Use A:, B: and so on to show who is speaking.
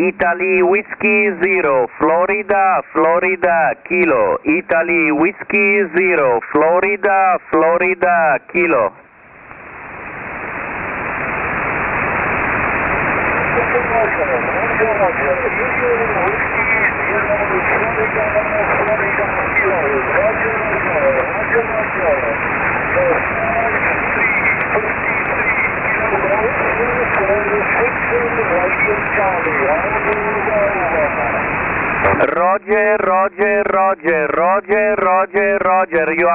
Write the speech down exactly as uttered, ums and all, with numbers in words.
A: Italy Whiskey Zero, Florida, Florida, Kilo. Italy Whiskey Zero, Florida, Florida, Kilo. Roger, Roger, Roger, Roger, Roger, Roger. You are